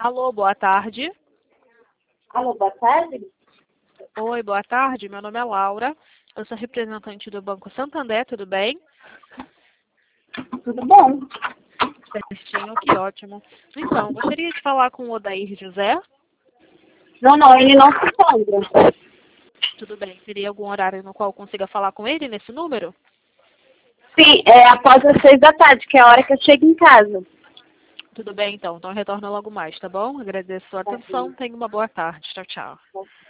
Alô, boa tarde. Alô, boa tarde. Oi, boa tarde. Meu nome é Laura. Eu sou representante do Banco Santander, tudo bem? Tudo bom? Certinho, que ótimo. Então, gostaria de falar com o Odair José. Não, ele não se encontra. Tudo bem. Teria algum horário no qual eu consiga falar com ele nesse número? Sim, é após as 6 da tarde, que é a hora que eu chego em casa. Tudo bem, então. Então, retorno logo mais, tá bom? Agradeço a sua atenção. Tenha uma boa tarde. Tchau, tchau.